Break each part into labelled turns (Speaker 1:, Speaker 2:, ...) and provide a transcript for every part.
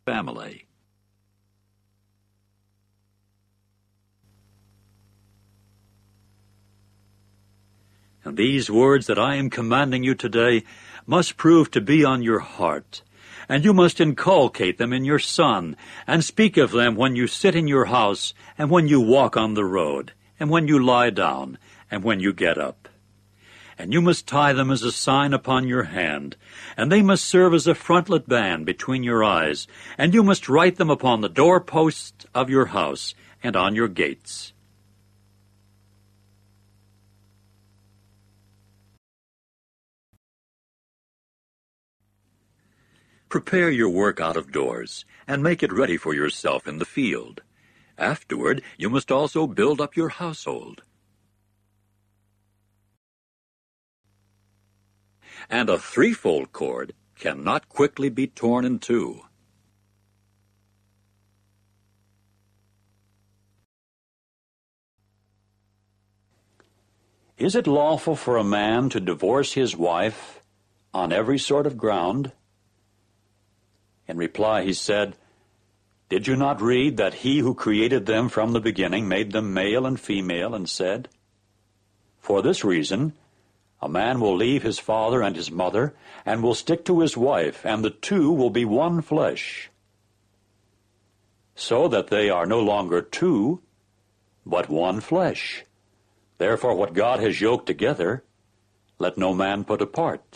Speaker 1: family. And these words that I am commanding you today must prove to be on your heart, and you must inculcate them in your son, and speak of them when you sit in your house, and when you walk on the road, and when you lie down, and when you get up. And you must tie them as a sign upon your hand, and they must serve as a frontlet band between your eyes, and you must write them upon the doorposts of your house and on your gates. Prepare your work out of doors, and make it ready for yourself in the field. Afterward, you must also build up your household. And a threefold cord cannot quickly be torn in two. Is it lawful for a man to divorce his wife on every sort of ground? In reply he said, Did you not read that he who created them from the beginning made them male and female, and said, For this reason a man will leave his father and his mother, and will stick to his wife, and the two will be one flesh. So that they are no longer two, but one flesh. Therefore what God has yoked together, let no man put apart.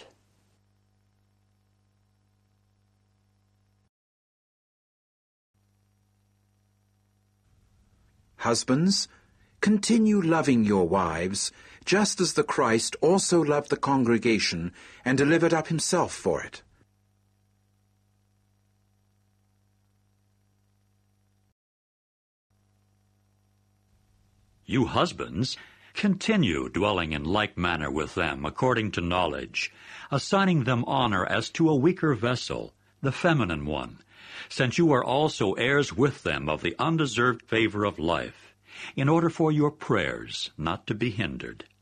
Speaker 2: Husbands, continue loving your wives, just as the Christ also loved the congregation and delivered up himself for it.
Speaker 1: You husbands, continue dwelling in like manner with them according to knowledge, assigning them honor as to a weaker vessel, the feminine one, since you are also heirs with them of the undeserved favor of life, in order for your prayers not to be hindered.